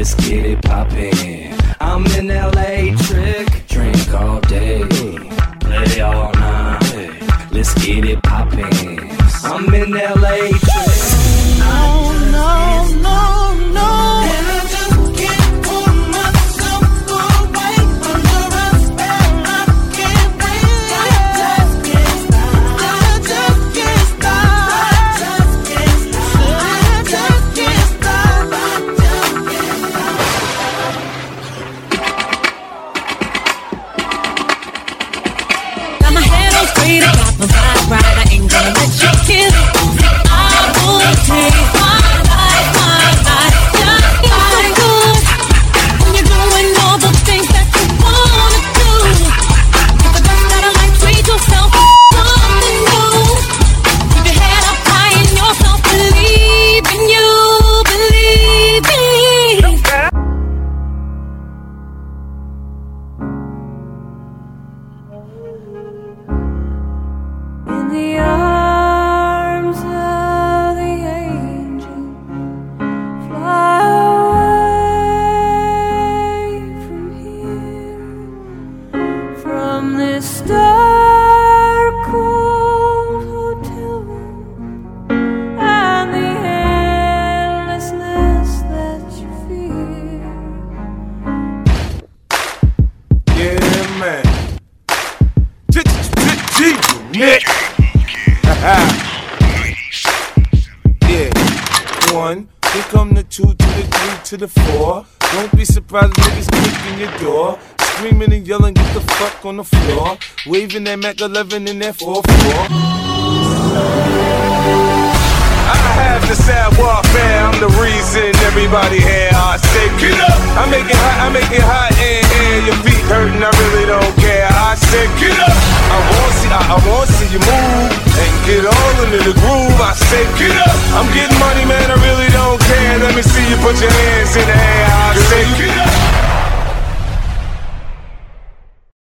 let's get it poppin'. I'm in LA, trick, drink all day, play all night, let's get it poppin'. I'm in LA, trick. No, no, no, no. I ain't gonna let you kill it. I will take my life, just like good. When you're doing all the things that you wanna do, get the best out of life, treat yourself something new. Keep your head up high in yourself, believe in you, believe in the arms of the angel, fly away from here, from this dark cold hotel room and the endlessness that you fear. Yeah, man. Nick. Yeah, 1, here come the 2 to the 3 to the 4. Don't be surprised if niggas kicking your door, screaming and yelling, get the fuck on the floor, waving that Mac 11 in that 4-4. I have the sad warfare, I'm the reason everybody here. I say get up, I make it hot in here. Your feet hurting, I really don't care. I say get up, I want to see you move and get all into the groove. I say get up, I'm getting money, man, I really don't care. Let me see you put your hands in the air.